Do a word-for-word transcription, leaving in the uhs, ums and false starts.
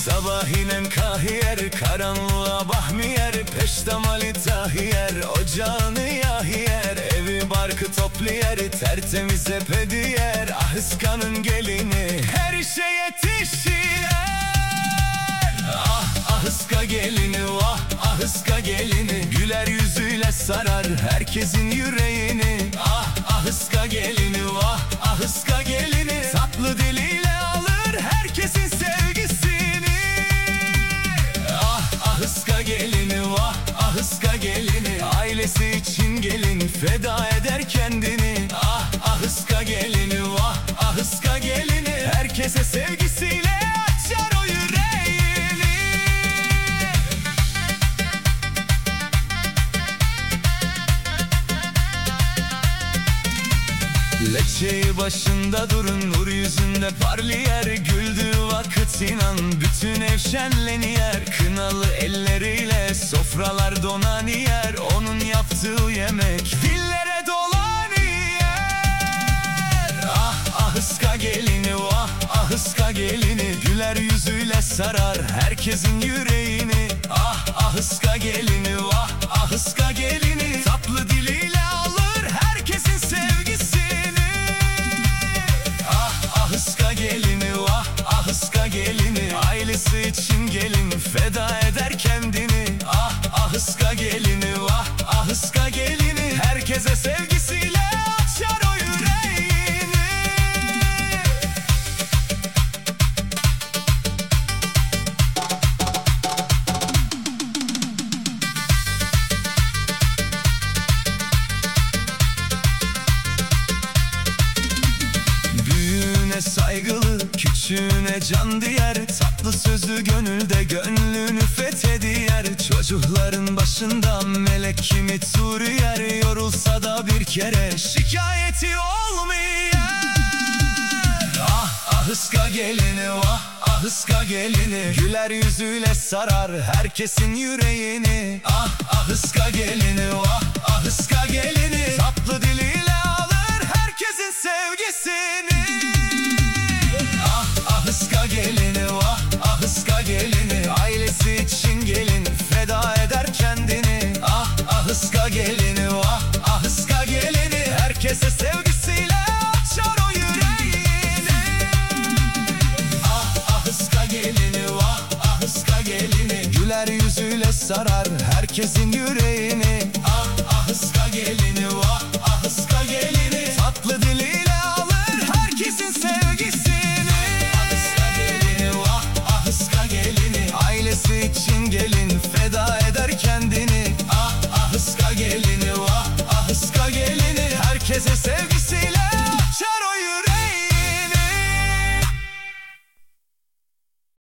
Sabahinen kahiyer, karanlığa bahmiyer, peştemali tahiyer, ocağını yahiyer, evi barkı toplayer, tertemiz hep hediyer. Ahıskanın gelini her işe yetişiyer. Ah ahıska gelini, vah ahıska gelini, güler yüzüyle sarar herkesin yüreğini. Ah ahıska gelini, vah ahıska gelini, tatlı diliyle alır herkesin sevgisini. Ah ahıska gelini, vah ahıska gelini, ailesi için gelin feda eder kendini. Ah ahıska gelini, vah ahıska gelini, herkese sevgisiyle açar o yüreğini. Leçeyi başında durun, nur yüzünde parlıyor, güldüğü vakit inan bütün ev şenleniyor. Kınalı elleriyle sofralar donaniyer, onun yaptığı yemek dillere dolaniyer. Ah ahıska gelini, vah ahıska gelini, güler yüzüyle sarar herkesin yüreğini. Ah ahıska gelini, vah ahıska gelini, tatlı diliyle alır herkesin sevgisini. Ahıska gelini, vah ahıska gelini, ailesi için gelin feda eder kendini. Ah ahıska gelini, vah ahıska gelini, herkese sevgisiyle açar o yüreğini. Büyüğüne saygılı, küçüğüne can diyer, tatlı sözü gönülde gönlünü fethediyer. Çocukların başında melek kimi turuyer, yorulsa da bir kere şikayeti olmuyor. Ah ahıska gelini, vah ahıska gelini, güler yüzüyle sarar herkesin yüreğini. Ah ahıska gelini, vah ahıska gelini, tatlı diliyle alır herkesin sevgisini. Ah ahıska gelini, vah ahıska gelini, ailesi için gelin feda eder kendini. Ah ahıska gelini, vah ahıska gelini, herkese sevgisiyle açar o yüreğini. Ah ahıska gelini, vah ahıska gelini, güler yüzüyle sarar herkesin yüreğini. Ah ahıska gelini, vah ahıska gelini, tatlı diliyle alır herkesin sevgisini. Ahıska gelini, vah ahıska gelini, ailesi için gelin feda eder kendini. Ah ahıska gelini, vah ahıska gelini, herkese sevgisi